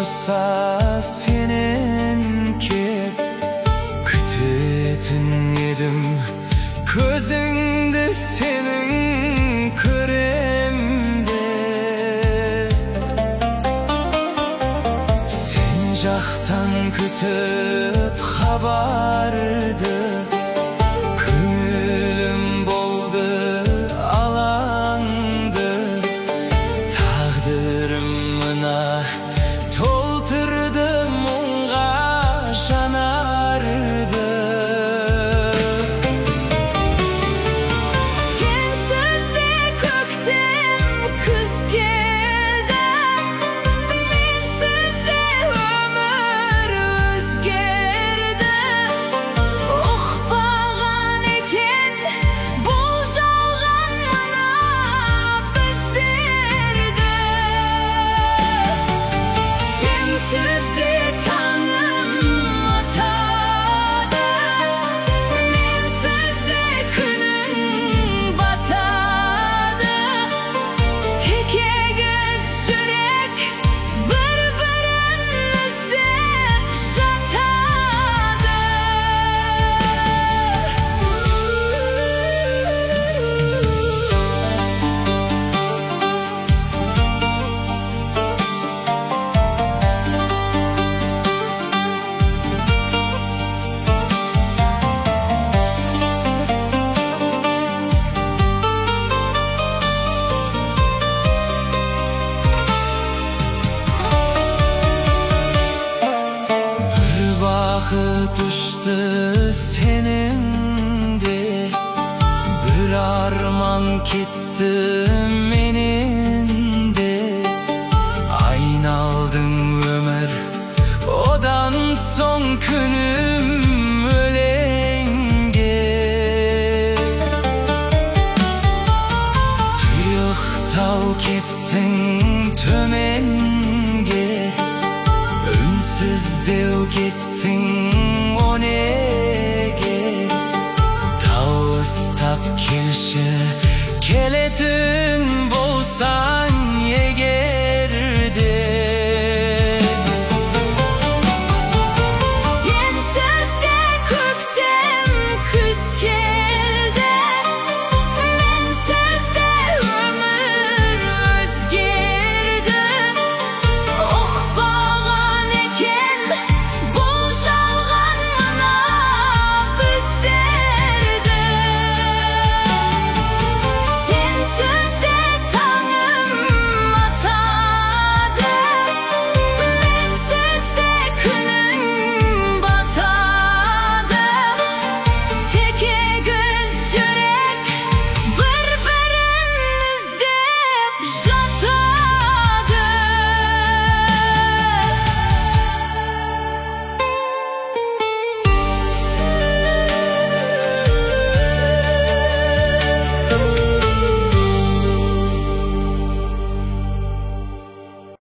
tursa seninki kütüğün yedim közüngde senin kıremde sen жақтан kütüp xabardı көңілім болды алаңды тағдырым мына толтырды мұңға жанарды Sensiz de көктем күз келді менсіз де өмір өзгерді ұқпаған екен бұл жалған мына біздерді Sensiz de таңым атады менсіз де күнің батады теке көз жүрек бір-бірін іздеп жатады Bir бақыт ұшты сенің де бір арман кетті менен де айналдың өмір одан соң күнім өлеңге тұйықтау кеттің төменге үнсіздеу кеттің